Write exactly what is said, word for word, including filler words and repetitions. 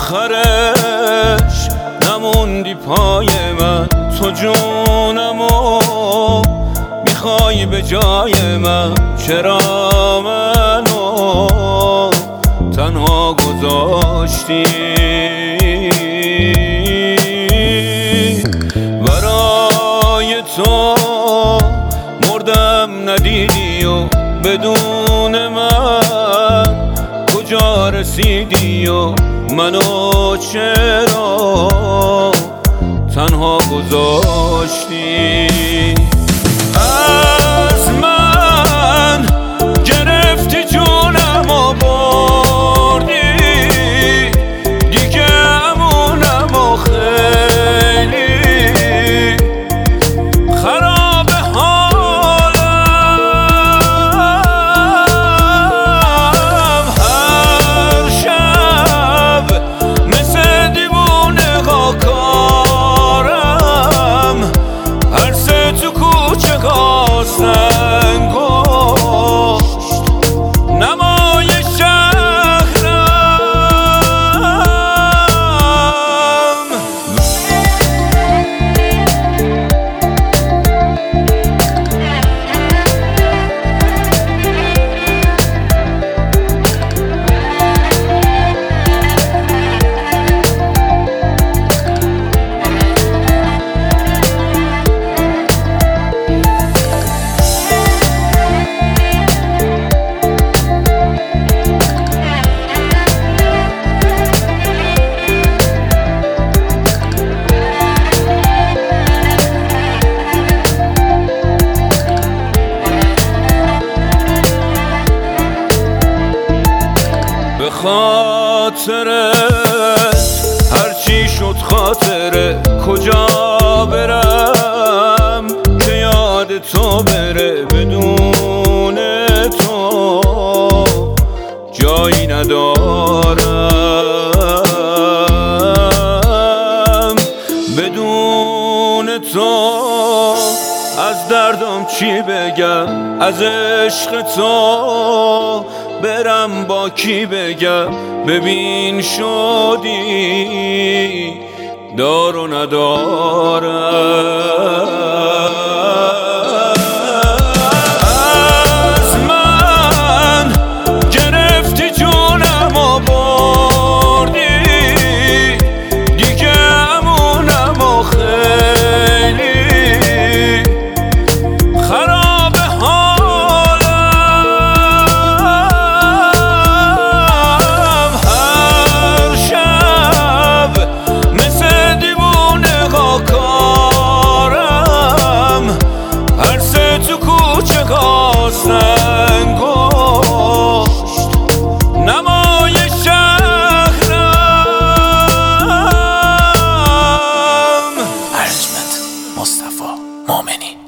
آخرش نموندی پای من، تو جونمو میخوای به جای من، چرا منو تنها گذاشتی؟ برای تو مردم ندیدی و بدون من کجا رسیدی و منو چرا تنها گذاشتی؟ از من گرفتی جونم و بردی، دیگه امونم و خیلی خراب حالم. هر شب مثل دیوونه ها کارم، هر سه تو کوچه ها سنگشت نمای شهرم. به خاطرت هرچی شد خاطره، کجا برم که یاد تو بره؟ بدون تو جایی ندارم، بدون تو از دردم چی بگم؟ از عشق تو برم با کی بگم؟ ببین شدی دار و ندارم. از من گرفتی جونم و بردی، دیگه امونم و خیلی خراب حالم. هر شب مثل دیوونه ها کارم، هر سه تو کوچه ها سنگشت نمای شهرم. ارجمند مصطفی مومنی.